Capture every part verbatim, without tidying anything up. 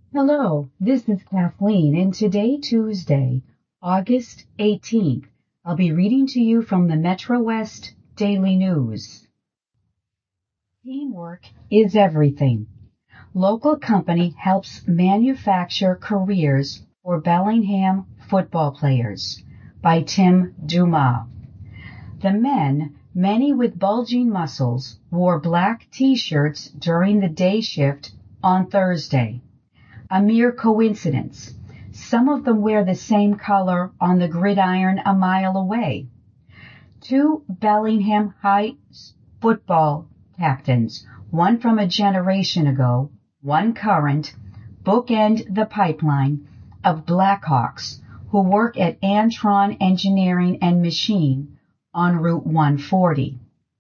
Hello, this is Kathleen, and today, Tuesday, August eighteenth, I'll be reading to you from the Metro West Daily News. Teamwork is everything. Local company helps manufacture careers for Bellingham football players by Tim Dumas. The men, many with bulging muscles, wore black t-shirts during the day shift on Thursday. A mere coincidence. Some of them wear the same color on the gridiron a mile away. Two Bellingham High football captains, one from a generation ago, one current, bookend the pipeline of Blackhawks who work at Antron Engineering and Machine on Route one forty.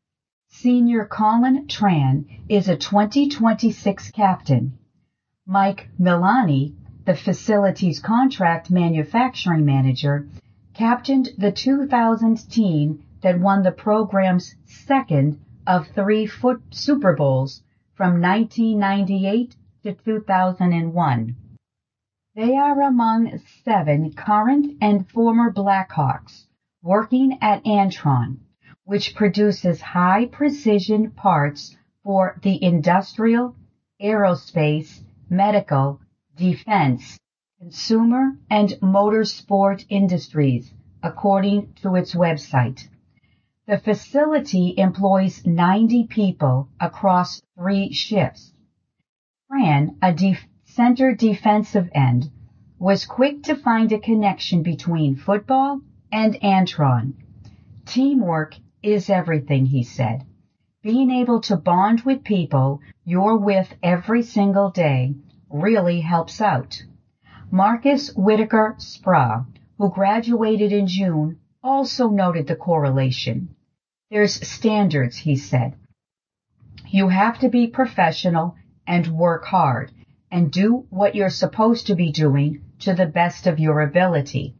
Senior Colin Tran is a twenty twenty-six captain. Mike Milani, the facility's contract manufacturing manager, captained the two thousand team that won the program's second of three foot Super Bowls from nineteen ninety-eight to two thousand one. They are among seven current and former Blackhawks working at Antron, which produces high-precision parts for the industrial, aerospace, medical, defense, consumer, and motorsport industries, according to its website. The facility employs ninety people across three shifts. Fran, a def- center defensive end, was quick to find a connection between football and Antron. Teamwork is everything, he said. Being able to bond with people you're with every single day really helps out. Marcus Whitaker Spra, who graduated in June, also noted the correlation. There's standards, he said. You have to be professional and work hard and do what you're supposed to be doing to the best of your ability.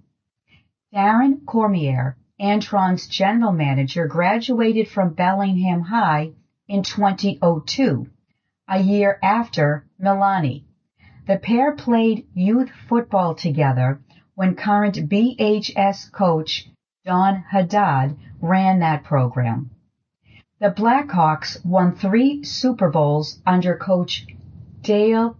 Darren Cormier, Antron's general manager, graduated from Bellingham High in twenty oh two, a year after Milani. The pair played youth football together when current B H S coach Don Haddad ran that program. The Blackhawks won three Super Bowls under coach Dale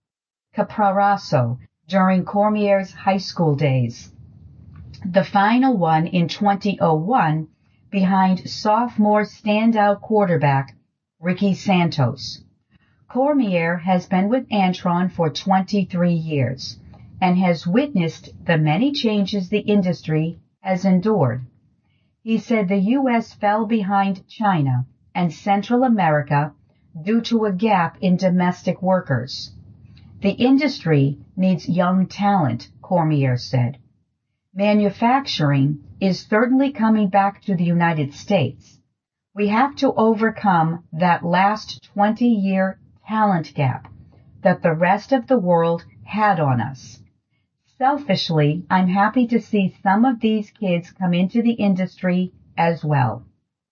Capraraso during Cormier's high school days. The final one in twenty oh one behind sophomore standout quarterback Ricky Santos. Cormier has been with Antron for twenty-three years and has witnessed the many changes the industry has endured. He said the U S fell behind China and Central America due to a gap in domestic workers. The industry needs young talent, Cormier said. Manufacturing is certainly coming back to the United States. We have to overcome that last twenty-year talent gap that the rest of the world had on us. Selfishly, I'm happy to see some of these kids come into the industry as well.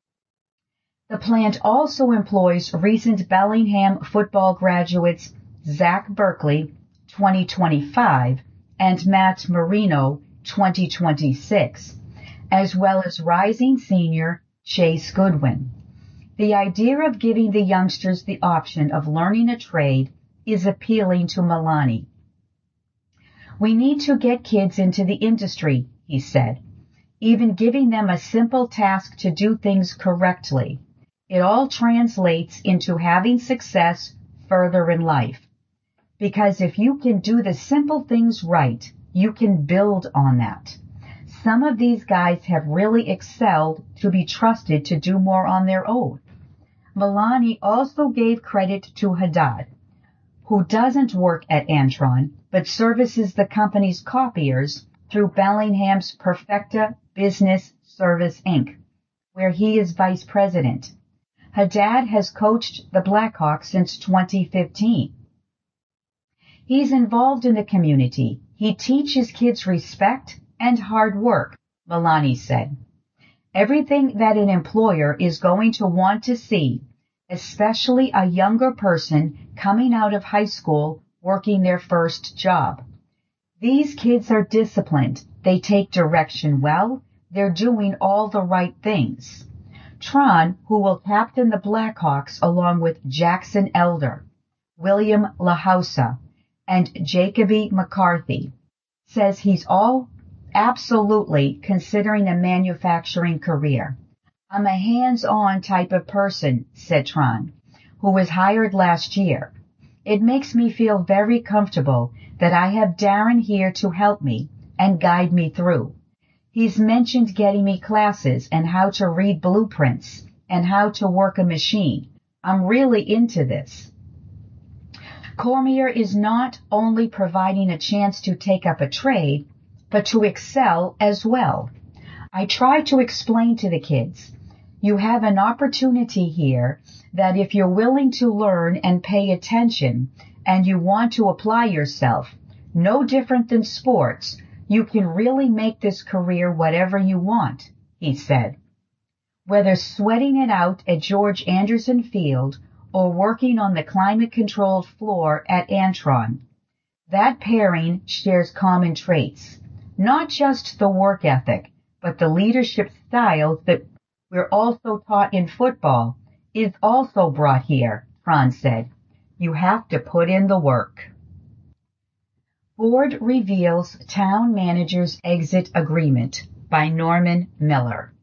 The plant also employs recent Bellingham football graduates Zach Berkeley, twenty twenty-five, and Matt Marino, twenty twenty-six, as well as rising senior Chase Goodwin. The idea of giving the youngsters the option of learning a trade is appealing to Milani. We need to get kids into the industry, he said, even giving them a simple task to do things correctly. It all translates into having success further in life. Because if you can do the simple things right, you can build on that. Some of these guys have really excelled to be trusted to do more on their own. Milani also gave credit to Haddad, who doesn't work at Antron, but services the company's copiers through Bellingham's Perfecta Business Service Incorporated, where he is vice president. Haddad has coached the Blackhawks since twenty fifteen. He's involved in the community. He teaches kids respect and hard work, Milani said. Everything that an employer is going to want to see, especially a younger person coming out of high school working their first job. These kids are disciplined. They take direction well. They're doing all the right things. Tron, who will captain the Blackhawks along with Jackson Elder, William LaHausa, and Jacoby McCarthy, says he's all absolutely considering a manufacturing career. I'm a hands-on type of person, said Tron, who was hired last year. It makes me feel very comfortable that I have Darren here to help me and guide me through. He's mentioned getting me classes and how to read blueprints and how to work a machine. I'm really into this. Cormier is not only providing a chance to take up a trade, but to excel as well. I try to explain to the kids, you have an opportunity here that if you're willing to learn and pay attention and you want to apply yourself, no different than sports, you can really make this career whatever you want, he said. Whether sweating it out at George Anderson Field or working on the climate-controlled floor at Antron, that pairing shares common traits, not just the work ethic, but the leadership styles that we're also taught in football is also brought here, Tron said. You have to put in the work. Board reveals town manager's exit agreement by Norman Miller.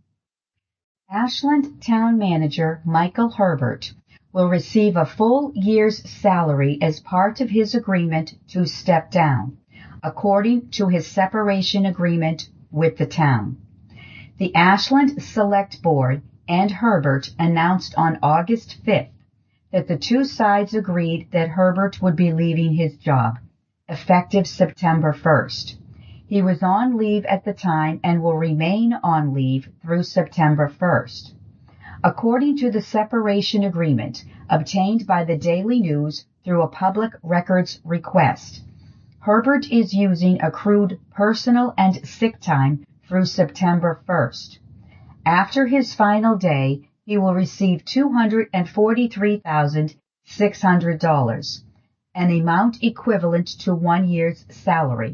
Ashland town manager Michael Herbert will receive a full year's salary as part of his agreement to step down, according to his separation agreement with the town. The Ashland Select Board and Herbert announced on August fifth that the two sides agreed that Herbert would be leaving his job, effective September first. He was on leave at the time and will remain on leave through September first. According to the separation agreement obtained by the Daily News through a public records request, Herbert is using accrued personal and sick time through September first. After his final day, he will receive two hundred forty-three thousand six hundred dollars, an amount equivalent to one year's salary.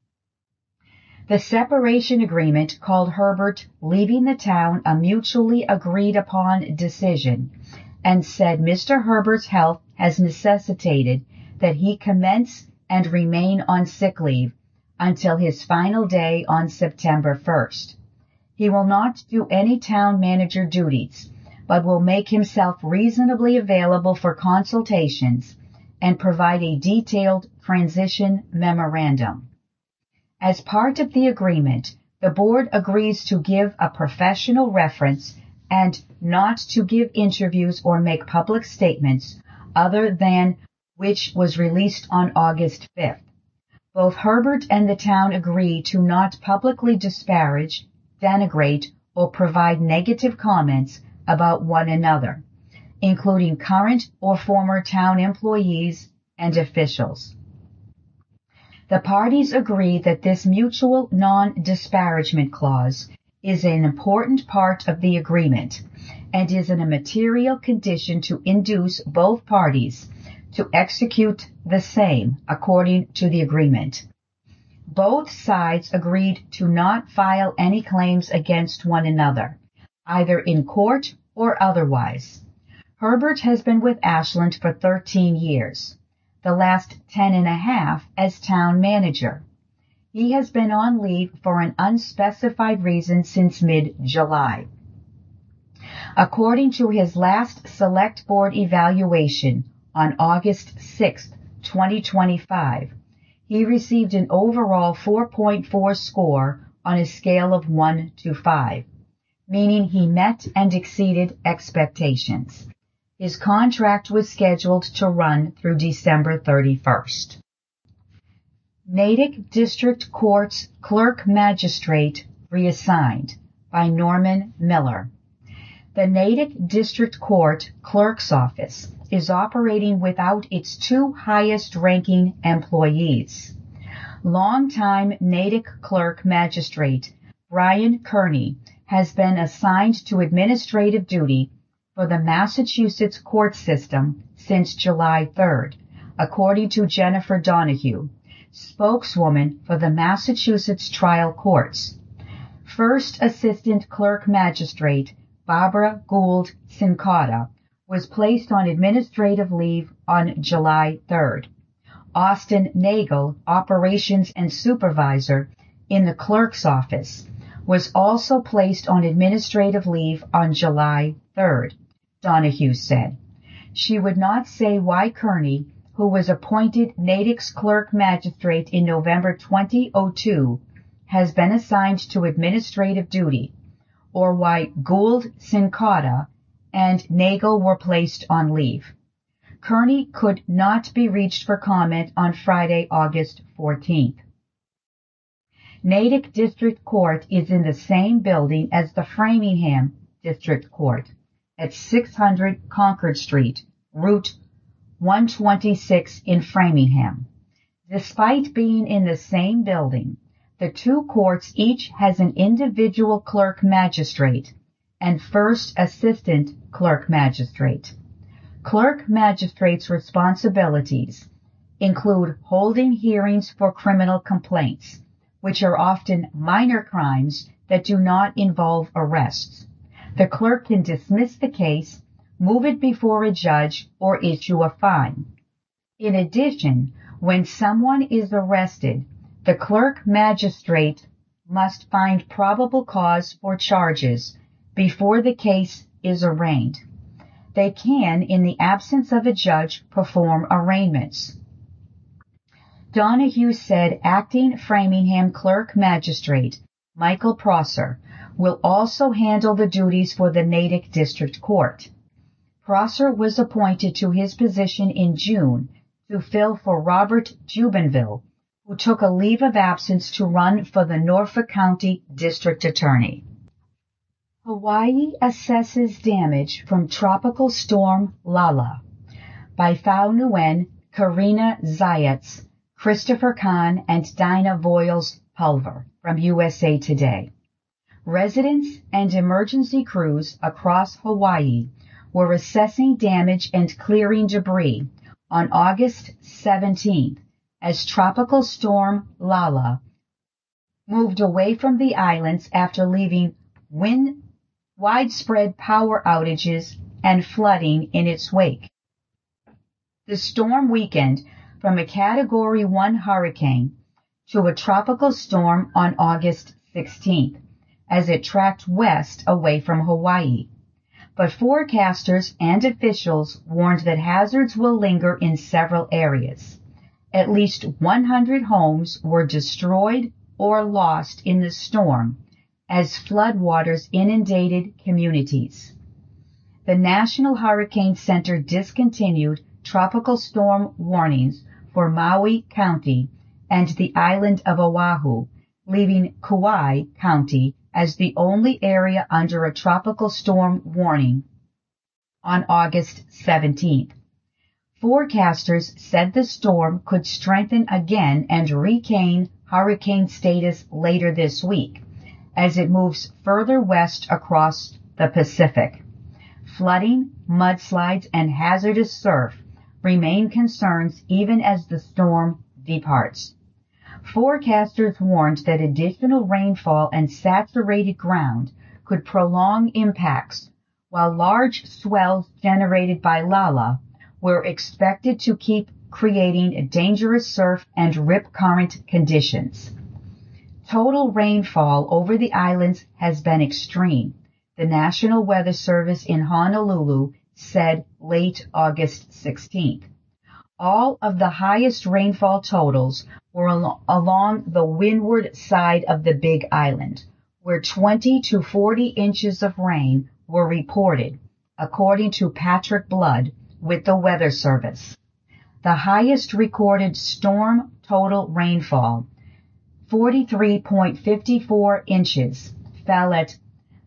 The separation agreement called Herbert leaving the town a mutually agreed upon decision and said Mister Herbert's health has necessitated that he commence and remain on sick leave until his final day on September first. He will not do any town manager duties, but will make himself reasonably available for consultations and provide a detailed transition memorandum. As part of the agreement, the board agrees to give a professional reference and not to give interviews or make public statements other than which was released on August fifth. Both Herbert and the town agree to not publicly disparage, denigrate, or provide negative comments about one another, including current or former town employees and officials. The parties agree that this mutual non-disparagement clause is an important part of the agreement and is in a material condition to induce both parties to execute the same according to the agreement. Both sides agreed to not file any claims against one another, either in court or otherwise. Herbert has been with Ashland for thirteen years, the last ten and a half as town manager. He has been on leave for an unspecified reason since mid-July. According to his last Select Board evaluation on August sixth, twenty twenty-five, he received an overall four point four score on a scale of one to five, meaning he met and exceeded expectations. His contract was scheduled to run through December thirty-first. Natick District Court's Clerk Magistrate reassigned by Norman Miller. The Natick District Court Clerk's Office is operating without its two highest-ranking employees. Longtime Natick Clerk Magistrate Brian Kearney has been assigned to administrative duty for the Massachusetts court system since July third, according to Jennifer Donahue, spokeswoman for the Massachusetts trial courts. First Assistant Clerk Magistrate Barbara Gould Cincotta was placed on administrative leave on July third. Austin Nagel, Operations and Supervisor in the clerk's office, was also placed on administrative leave on July third, Donahue said. She would not say why Kearney, who was appointed Natick's clerk magistrate in November twenty oh two, has been assigned to administrative duty, or why Gould Cincotta and Nagel were placed on leave. Kearney could not be reached for comment on Friday, August fourteenth. Natick District Court is in the same building as the Framingham District Court at six hundred Concord Street, Route one twenty-six in Framingham. Despite being in the same building, the two courts each has an individual clerk magistrate and first assistant clerk magistrate. Clerk magistrates' responsibilities include holding hearings for criminal complaints, which are often minor crimes that do not involve arrests. The clerk can dismiss the case, move it before a judge, or issue a fine. In addition, when someone is arrested, the clerk magistrate must find probable cause for charges before the case is arraigned. They can, in the absence of a judge, perform arraignments. Donahue said acting Framingham clerk magistrate Michael Prosser will also handle the duties for the Natick District Court. Prosser was appointed to his position in June to fill for Robert Jubenville, who took a leave of absence to run for the Norfolk County District Attorney. Hawaii assesses damage from Tropical Storm Lala by Phao Nguyen, Karina Zayats, Christopher Kahn, and Dinah Voiles-Pulver from U S A Today. Residents and emergency crews across Hawaii were assessing damage and clearing debris on August seventeenth as Tropical Storm Lala moved away from the islands after leaving wind, widespread power outages and flooding in its wake. The storm weakened from a Category one hurricane to a tropical storm on August sixteenth as it tracked west away from Hawaii. But forecasters and officials warned that hazards will linger in several areas. At least one hundred homes were destroyed or lost in the storm as floodwaters inundated communities. The National Hurricane Center discontinued tropical storm warnings for Maui County and the island of Oahu, leaving Kauai County as the only area under a tropical storm warning on August seventeenth. Forecasters said the storm could strengthen again and regain hurricane status later this week as it moves further west across the Pacific. Flooding, mudslides, and hazardous surf remain concerns even as the storm departs. Forecasters warned that additional rainfall and saturated ground could prolong impacts, while large swells generated by Lala were expected to keep creating dangerous surf and rip current conditions. Total rainfall over the islands has been extreme, the National Weather Service in Honolulu said late August sixteenth. All of the highest rainfall totals were al- along the windward side of the Big Island, where twenty to forty inches of rain were reported, according to Patrick Blood with the Weather Service. The highest recorded storm total rainfall, forty-three point five four inches, fell at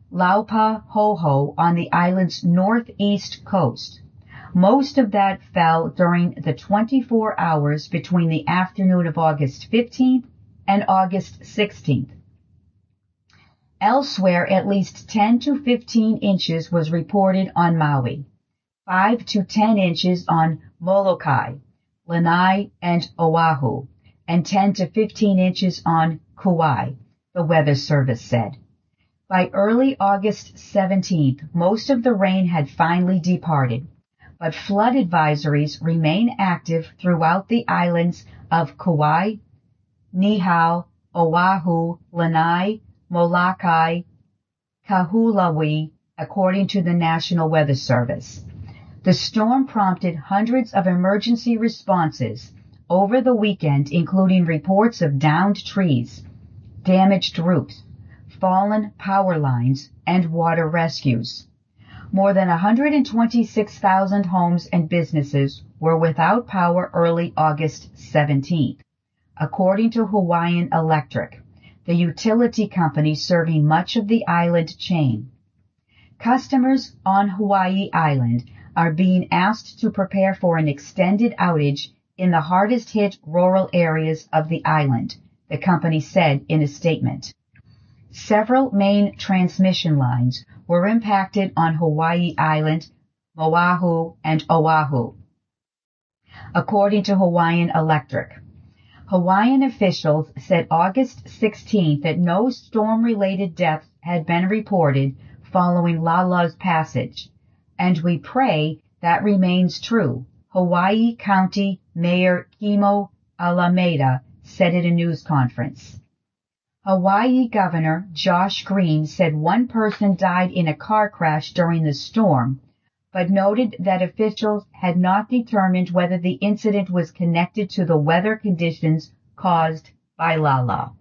Laupahoehoe on the island's northeast coast. Most of that fell during the twenty-four hours between the afternoon of August fifteenth and August sixteenth. Elsewhere, at least ten to fifteen inches was reported on Maui, five to ten inches on Molokai, Lanai, and Oahu, and ten to fifteen inches on Kauai, the Weather Service said. By early August seventeenth, most of the rain had finally departed, but flood advisories remain active throughout the islands of Kauai, Niihau, Oahu, Lanai, Molokai, Kahoolawe, according to the National Weather Service. The storm prompted hundreds of emergency responses over the weekend, including reports of downed trees, damaged roofs, fallen power lines, and water rescues. More than one hundred twenty-six thousand homes and businesses were without power early August seventeenth, according to Hawaiian Electric, the utility company serving much of the island chain. Customers on Hawaii Island are being asked to prepare for an extended outage in the hardest hit rural areas of the island, the company said in a statement. Several main transmission lines were impacted on Hawaii Island, Oahu, and Oahu, according to Hawaiian Electric. Hawaiian officials said August sixteenth that no storm-related deaths had been reported following Lala's passage, and we pray that remains true, Hawaii County Mayor Kimo Alameda said at a news conference. Hawaii Governor Josh Green said one person died in a car crash during the storm, but noted that officials had not determined whether the incident was connected to the weather conditions caused by Lala.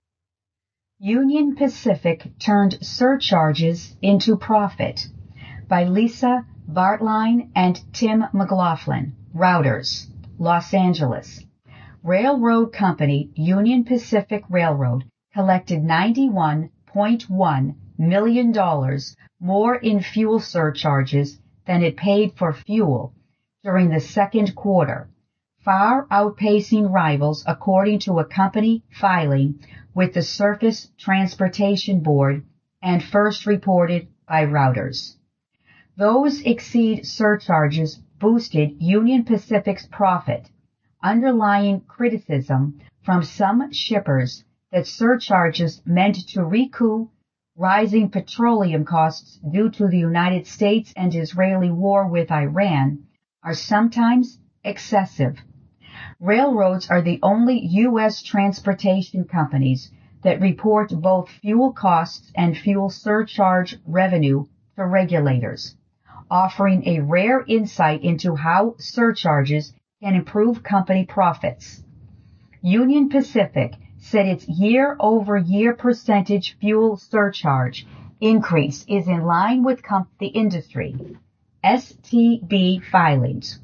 Union Pacific turned surcharges into profit, by Lisa Bartline and Tim McLaughlin, Routers, Los Angeles. Railroad company Union Pacific Railroad collected ninety-one point one million dollars more in fuel surcharges than it paid for fuel during the second quarter, far outpacing rivals according to a company filing with the Surface Transportation Board and first reported by Routers. Those exceed surcharges boosted Union Pacific's profit, underlying criticism from some shippers that surcharges meant to recoup rising petroleum costs due to the United States and Israeli war with Iran are sometimes excessive. Railroads are the only U S transportation companies that report both fuel costs and fuel surcharge revenue to regulators, offering a rare insight into how surcharges can improve company profits. Union Pacific said its year-over-year percentage fuel surcharge increase is in line with the industry. S T B filings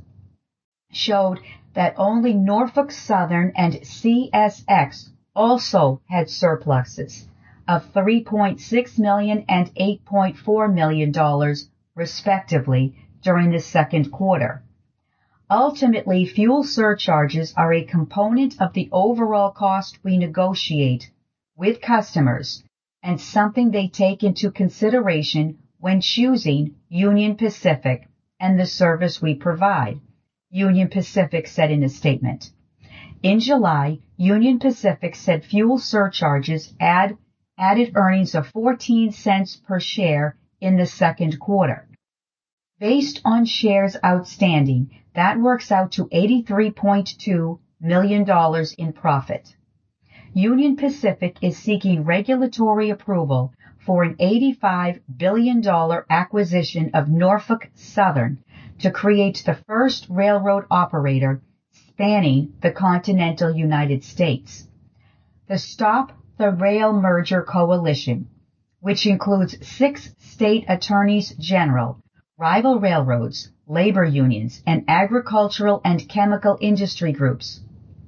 showed that only Norfolk Southern and C S X also had surpluses of three point six million dollars and eight point four million dollars, respectively, during the second quarter. Ultimately, fuel surcharges are a component of the overall cost we negotiate with customers and something they take into consideration when choosing Union Pacific and the service we provide, Union Pacific said in a statement. In July, Union Pacific said fuel surcharges add, added earnings of fourteen cents per share in the second quarter. Based on shares outstanding, that works out to eighty-three point two million dollars in profit. Union Pacific is seeking regulatory approval for an eighty-five billion dollars acquisition of Norfolk Southern to create the first railroad operator spanning the continental United States. The Stop the Rail Merger Coalition, which includes six state attorneys general, rival railroads, labor unions, and agricultural and chemical industry groups,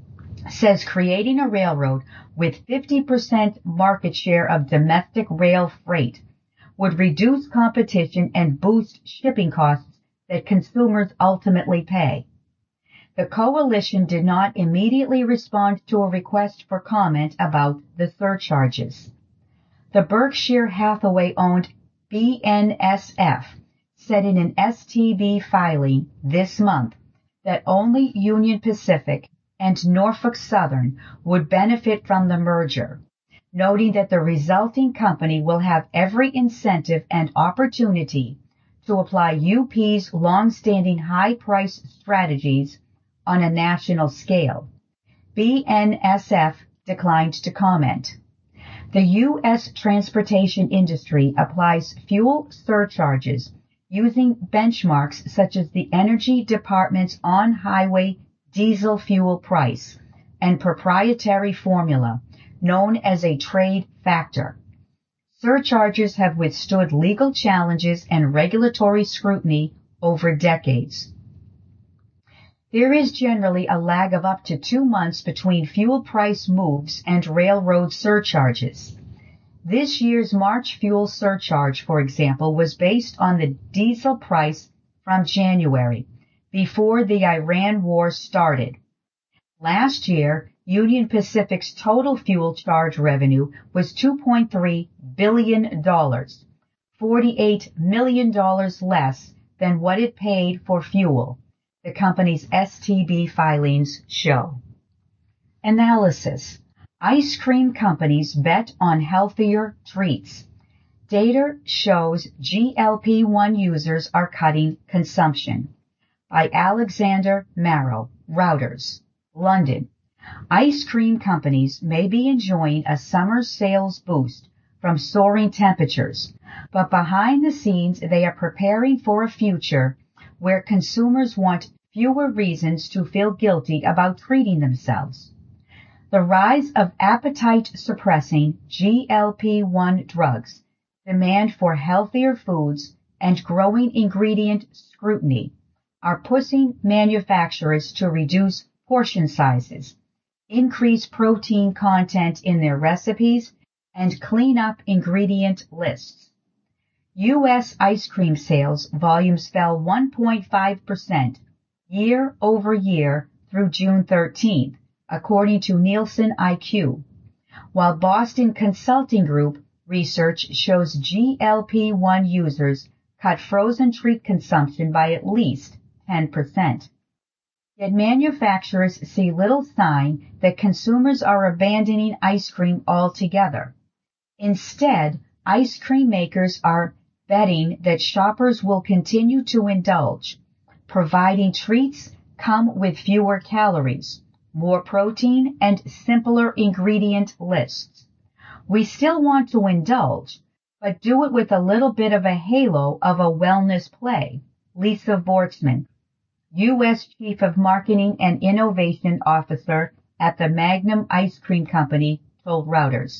says creating a railroad with fifty percent market share of domestic rail freight would reduce competition and boost shipping costs that consumers ultimately pay. The coalition did not immediately respond to a request for comment about the surcharges. The Berkshire Hathaway-owned B N S F said in an S T B filing this month that only Union Pacific and Norfolk Southern would benefit from the merger, noting that the resulting company will have every incentive and opportunity to apply U P's long-standing high-price strategies on a national scale. B N S F declined to comment. The U S transportation industry applies fuel surcharges using benchmarks such as the Energy Department's on-highway diesel fuel price and proprietary formula known as a trade factor. Surcharges have withstood legal challenges and regulatory scrutiny over decades. There is generally a lag of up to two months between fuel price moves and railroad surcharges. This year's March fuel surcharge, for example, was based on the diesel price from January, before the Iran war started. Last year, Union Pacific's total fuel charge revenue was two point three billion dollars, forty-eight million dollars less than what it paid for fuel, the company's S T B filings show. Analysis. Ice cream companies bet on healthier treats. Data shows G L P one users are cutting consumption. By Alexander Marrow, Reuters, London. Ice cream companies may be enjoying a summer sales boost from soaring temperatures, but behind the scenes they are preparing for a future where consumers want fewer reasons to feel guilty about treating themselves. The rise of appetite-suppressing G L P one drugs, demand for healthier foods, and growing ingredient scrutiny are pushing manufacturers to reduce portion sizes, increase protein content in their recipes, and clean up ingredient lists. U S ice cream sales volumes fell one point five percent year over year through June thirteenth, according to Nielsen I Q, while Boston Consulting Group research shows G L P one users cut frozen treat consumption by at least ten percent. Yet manufacturers see little sign that consumers are abandoning ice cream altogether. Instead, ice cream makers are betting that shoppers will continue to indulge, providing treats come with fewer calories, more protein, and simpler ingredient lists. We still want to indulge, but do it with a little bit of a halo of a wellness play, Lisa Vortsman, U S Chief of Marketing and Innovation Officer at the Magnum Ice Cream Company, told Reuters.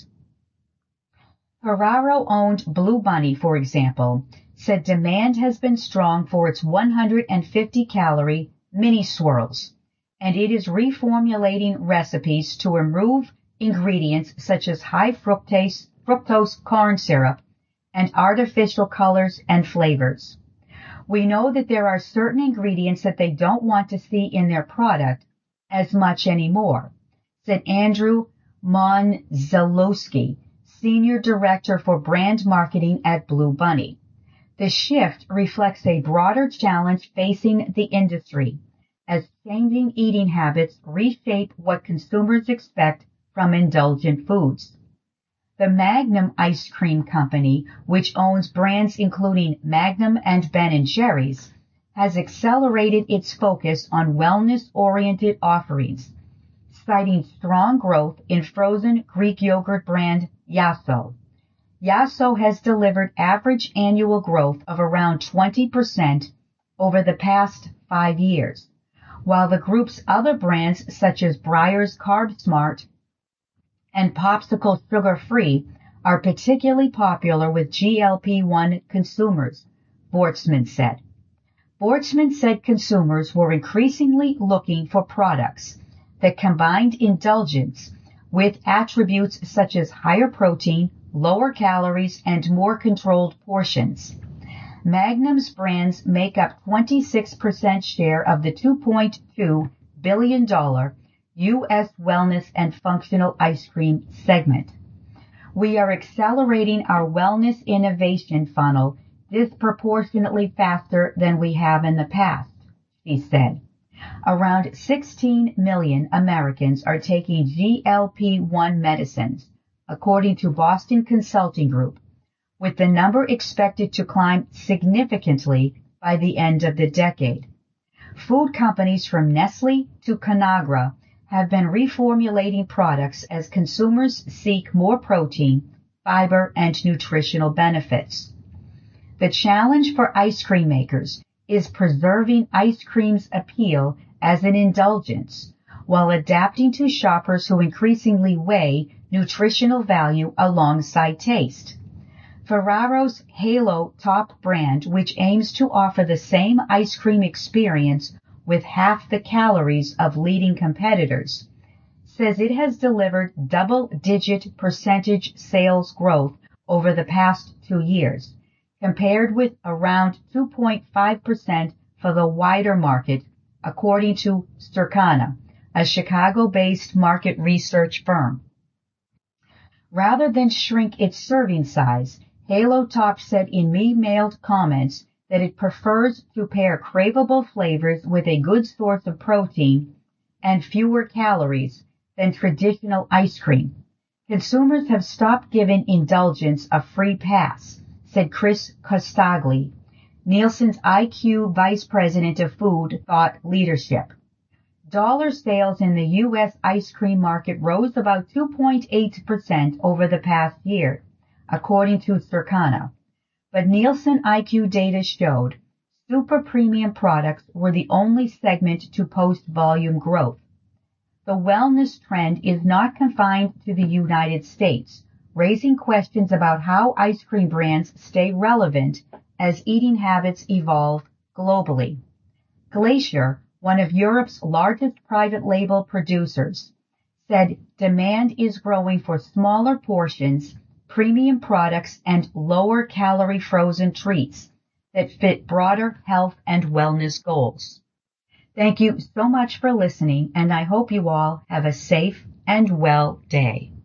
Ferraro-owned Blue Bunny, for example, said demand has been strong for its one hundred fifty calorie mini swirls, and it is reformulating recipes to remove ingredients such as high fructose, fructose corn syrup and artificial colors and flavors. We know that there are certain ingredients that they don't want to see in their product as much anymore, said Andrew Monzalowski, Senior Director for Brand Marketing at Blue Bunny. The shift reflects a broader challenge facing the industry as changing eating habits reshape what consumers expect from indulgent foods. The Magnum Ice Cream Company, which owns brands including Magnum and Ben and Jerry's, has accelerated its focus on wellness-oriented offerings, citing strong growth in frozen Greek yogurt brand Yasso. Yasso has delivered average annual growth of around twenty percent over the past five years, while the group's other brands such as Breyers Carb Smart and Popsicle Sugar Free are particularly popular with G L P one consumers, Vortsman said. Vortsman said consumers were increasingly looking for products that combined indulgence with attributes such as higher protein, lower calories, and more controlled portions. Magnum's brands make up twenty-six percent share of the two point two billion dollars U S wellness and functional ice cream segment. We are accelerating our wellness innovation funnel disproportionately faster than we have in the past, she said. Around sixteen million Americans are taking G L P one medicines, according to Boston Consulting Group, with the number expected to climb significantly by the end of the decade. Food companies from Nestle to Conagra have been reformulating products as consumers seek more protein, fiber, and nutritional benefits. The challenge for ice cream makers is preserving ice cream's appeal as an indulgence while adapting to shoppers who increasingly weigh nutritional value alongside taste. Ferraro's Halo Top brand, which aims to offer the same ice cream experience with half the calories of leading competitors, says it has delivered double-digit percentage sales growth over the past two years, compared with around two point five percent for the wider market, according to Circana, a Chicago-based market research firm. Rather than shrink its serving size, Halo Top said in emailed comments that it prefers to pair craveable flavors with a good source of protein and fewer calories than traditional ice cream. Consumers have stopped giving indulgence a free pass, said Chris Costagli, Nielsen's I Q Vice President of Food Thought Leadership. Dollar sales in the U S ice cream market rose about two point eight percent over the past year, according to Circana. But Nielsen I Q data showed super premium products were the only segment to post volume growth. The wellness trend is not confined to the United States, raising questions about how ice cream brands stay relevant as eating habits evolve globally. Glacier, one of Europe's largest private label producers, said demand is growing for smaller portions, premium products, and lower-calorie frozen treats that fit broader health and wellness goals. Thank you so much for listening, and I hope you all have a safe and well day.